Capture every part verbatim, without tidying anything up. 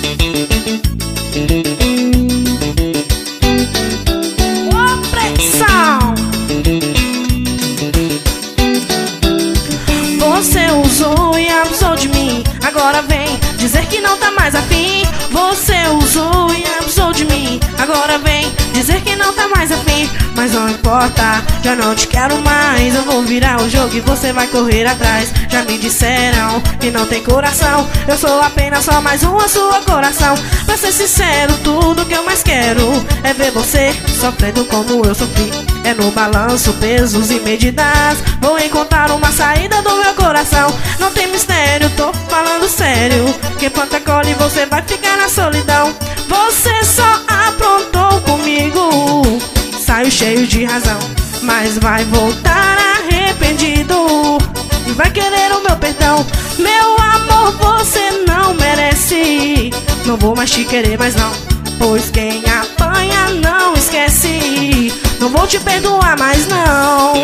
Opressão. Você usou e abusou de mim, agora vem dizer que não tá mais afim. Você usou e abusou de mim, agora vem dizer que não tá mais afim. Mas não importa, já não te quero mais. Eu vou virar o jogo e você vai correr atrás. Já me disseram que não tem coração, eu sou apenas só mais um a sua coração. Pra ser sincero, tudo que eu mais quero é ver você sofrendo como eu sofri. É no balanço, pesos e medidas, vou encontrar uma saída do meu coração. Não tem mistério, tô falando sério. Quem planta colhe, você vai ficar na solidão. Você só aprontou comigo, saiu cheio de razão, mas vai voltar arrependido e vai querer o meu perdão. Meu amor, você não merece. Não vou mais te querer mais não, pois quem apanha não esquece. Não vou te perdoar mais não.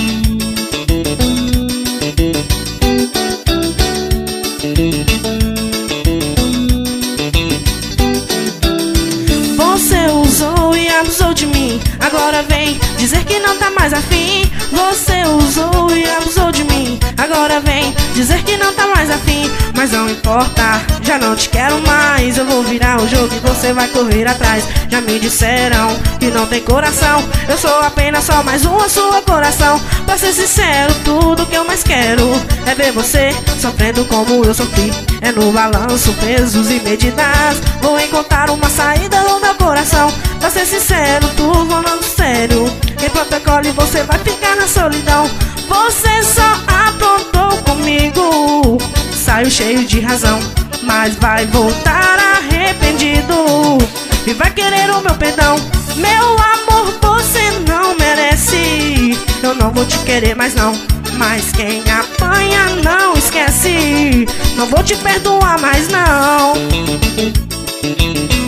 Você usou e abusou de mim, agora vem dizer que não tá mais afim. Você usou e abusou de mim, agora vem dizer que não tá mais afim. Mas não importa, já não te quero mais. Eu vou virar o jogo e você vai correr atrás. Já me disseram que não tem coração, eu sou apenas só mais um a sua coração. Pra ser sincero, tudo que eu mais quero é ver você sofrendo como eu sofri. É no balanço, pesos e medidas, vou encontrar uma saída no meu coração. Pra ser sincero, tu falando sério, em protocolo você vai ficar na solidão. Você só aprontou comigo, saiu cheio de razão, mas vai voltar arrependido e vai querer o meu perdão. Meu amor, você não merece. Eu não vou te querer mais não, mas quem apanha não esquece. Não vou te perdoar mais não.